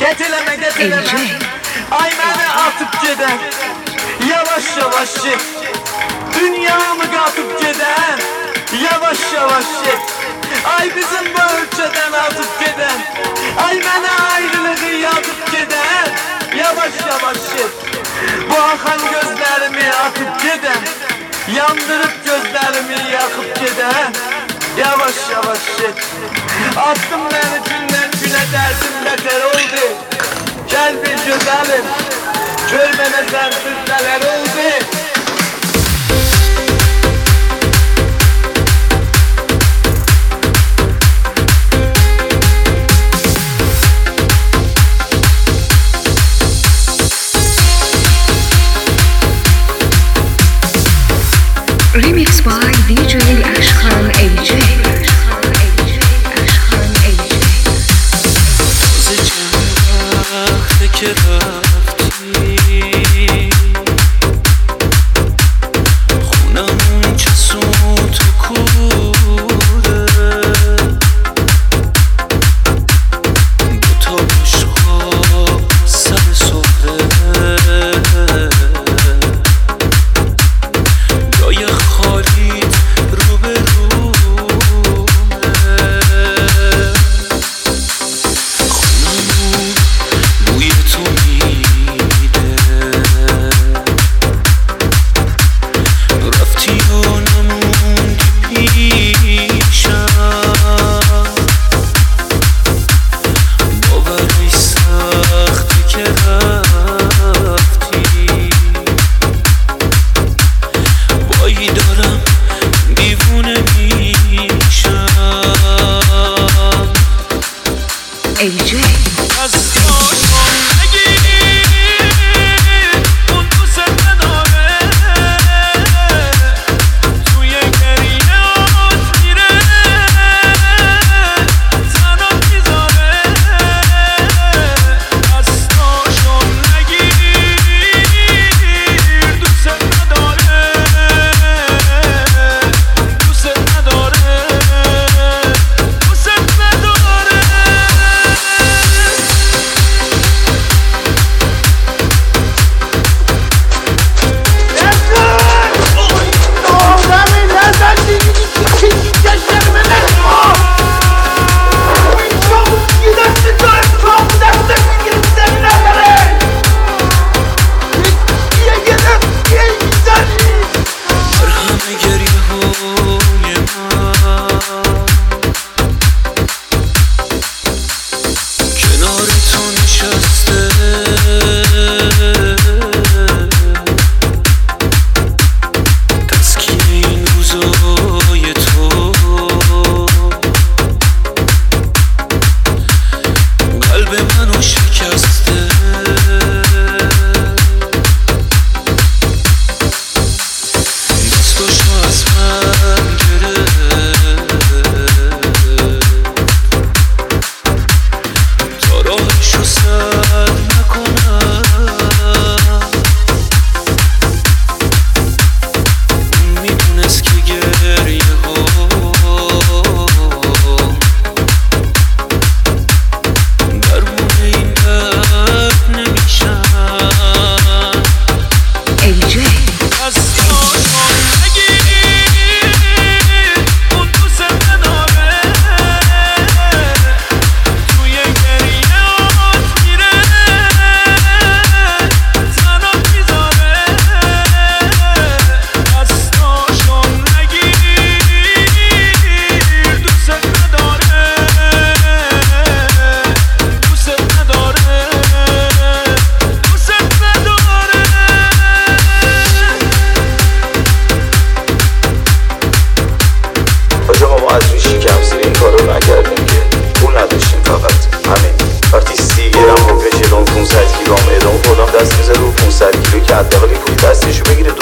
Getireme ay məni atıp geden yavaş yavaş git. Dünyamı katıp geden yavaş yavaş git. Ay bizim bu ölçeden atıp geden, ay məni ayrılığı yatıp geden yavaş yavaş git. Bu akan gözlerimi atıp geden, yandırıp gözlerimi yakıp giden yavaş yavaş git. Attım beni günden güne, derdim beter oldu. Gel bir güzelim, görmene sensiz neler oldu. Remix by DJ Ashkan AJ. که رفتی خونمون چه سوت و کوره دوتا بشقا سر سفره جای خالیت رو به رومه خونمون بوی تو میده رفتی و نموندی پیشم باورای سخته که رفتی وای دارم دیوونه میشم AJ. دست میزه رو 500 کیلو که حداقل پول دستشو بگیره